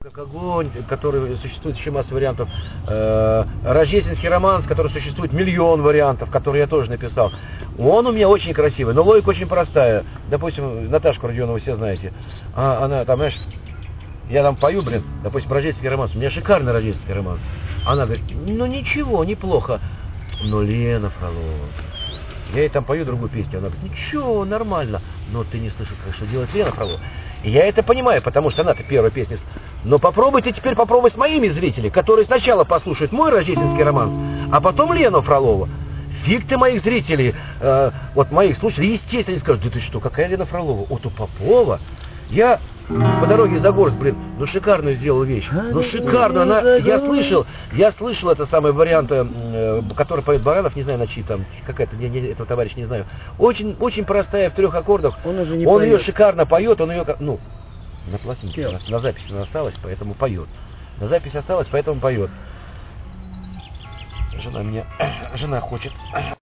Как огонь, который существует еще масса вариантов. Рождественский романс, который существует миллион вариантов, который я тоже написал. Он у меня очень красивый, но логика очень простая. Допустим, Наташку Родионову все знаете. Она там, знаешь, я там пою, допустим, рождественский романс. У меня шикарный рождественский романс. Она говорит, ну ничего, неплохо. Но Лена Фролова. Я ей там пою другую песню. Она говорит, ничего, нормально. Но ты не слышишь, что делает Лена Фролова. И я это понимаю, потому что она-то первая песня. Но попробуйте теперь попробовать с моими зрителями, которые сначала послушают мой рождественский романс, а потом Лену Фролову. Фиг ты моих зрителей, вот моих слушателей, естественно, скажут, да ты что, какая Лена Фролова? От у Попова. Я по дороге за город, ну шикарную сделал вещь. Ну шикарную, я слышал это самый вариант, который поет Баранов, не знаю, на чьи там, какая-то, этого товарища не знаю. Очень, очень простая, в 3 аккордах. Он ее шикарно поет, он ее, ну, на пластинке, на записи она осталась, поэтому поет. На записи осталась, поэтому поет. Жена хочет.